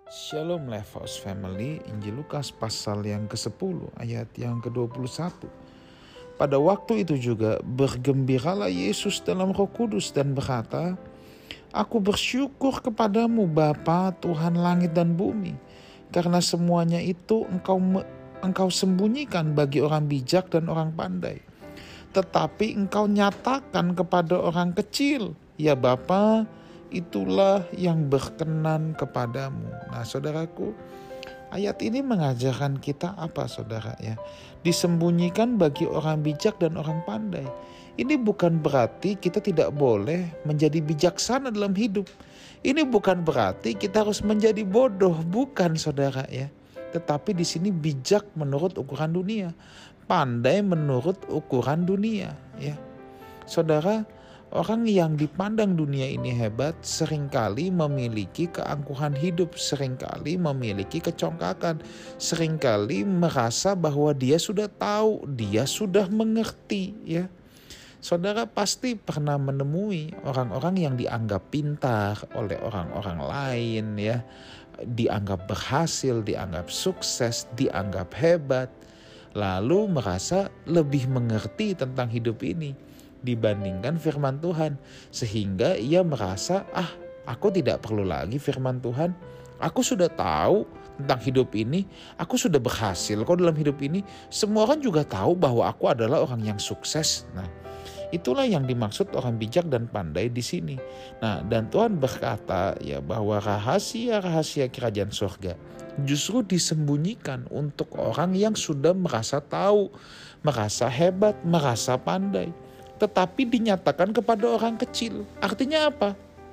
Shalom Lifehouse Family, Injil Lukas pasal yang ke-10 ayat yang ke-21. Pada waktu itu juga bergembiralah Yesus dalam Roh Kudus dan berkata, "Aku bersyukur kepadamu Bapa, Tuhan langit dan bumi, karena semuanya itu engkau sembunyikan bagi orang bijak dan orang pandai. Tetapi engkau nyatakan kepada orang kecil, ya Bapa, itulah yang berkenan kepadamu." Nah saudaraku, ayat ini mengajarkan kita apa saudara ya? Disembunyikan bagi orang bijak dan orang pandai. Ini bukan berarti kita tidak boleh menjadi bijaksana dalam hidup. Ini bukan berarti kita harus menjadi bodoh, bukan saudara ya. Tetapi di sini bijak menurut ukuran dunia, pandai menurut ukuran dunia ya. Saudara, orang yang dipandang dunia ini hebat seringkali memiliki keangkuhan hidup, seringkali memiliki kecongkakan, seringkali merasa bahwa dia sudah tahu, dia sudah mengerti ya. Saudara pasti pernah menemui orang-orang yang dianggap pintar oleh orang-orang lain ya, dianggap berhasil, dianggap sukses, dianggap hebat, lalu merasa lebih mengerti tentang hidup ini dibandingkan firman Tuhan, sehingga ia merasa, aku tidak perlu lagi firman Tuhan, aku sudah tahu tentang hidup ini, aku sudah berhasil kok dalam hidup ini, semua orang juga tahu bahwa aku adalah orang yang sukses. Nah, itulah yang dimaksud orang bijak dan pandai di sini. Nah, dan Tuhan berkata ya bahwa rahasia-rahasia kerajaan surga justru disembunyikan untuk orang yang sudah merasa tahu, merasa hebat, merasa pandai, tetapi dinyatakan kepada orang kecil. Artinya apa?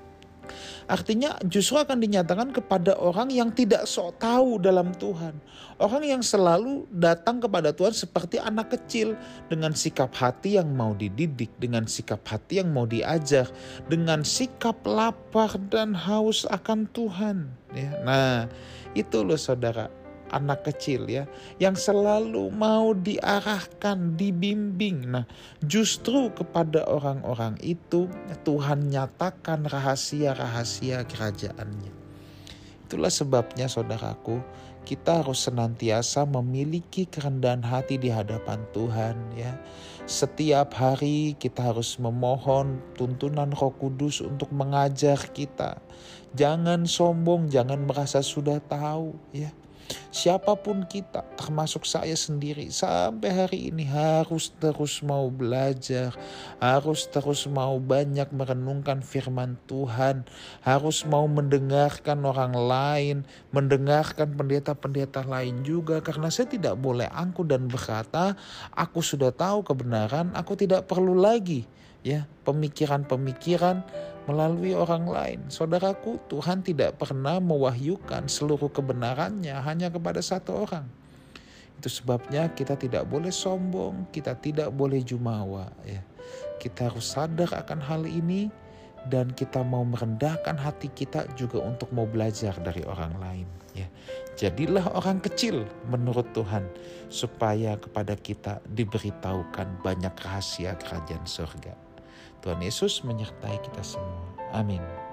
Artinya justru akan dinyatakan kepada orang yang tidak sok tahu dalam Tuhan. Orang yang selalu datang kepada Tuhan seperti anak kecil, dengan sikap hati yang mau dididik, dengan sikap hati yang mau diajar, dengan sikap lapar dan haus akan Tuhan. Ya. Nah, itu loh saudara, anak kecil ya, yang selalu mau diarahkan, dibimbing. Nah, justru kepada orang-orang itu Tuhan nyatakan rahasia-rahasia kerajaannya. Itulah sebabnya saudaraku, kita harus senantiasa memiliki kerendahan hati di hadapan Tuhan ya. Setiap hari kita harus memohon tuntunan Roh Kudus untuk mengajar kita. Jangan sombong, jangan merasa sudah tahu ya. Siapapun kita, termasuk saya sendiri, sampai hari ini harus terus mau belajar, harus terus mau banyak merenungkan firman Tuhan, harus mau mendengarkan orang lain, mendengarkan pendeta-pendeta lain juga, karena saya tidak boleh angkuh dan berkata, aku sudah tahu kebenaran, aku tidak perlu lagi ya pemikiran-pemikiran melalui orang lain. Saudaraku, Tuhan tidak pernah mewahyukan seluruh kebenarannya hanya kepada satu orang. Itu sebabnya kita tidak boleh sombong, kita tidak boleh jumawa ya. Kita harus sadar akan hal ini dan kita mau merendahkan hati kita juga untuk mau belajar dari orang lain ya. Jadilah orang kecil menurut Tuhan, supaya kepada kita diberitahukan banyak rahasia kerajaan surga. Tuhan Yesus menyertai kita semua. Amin.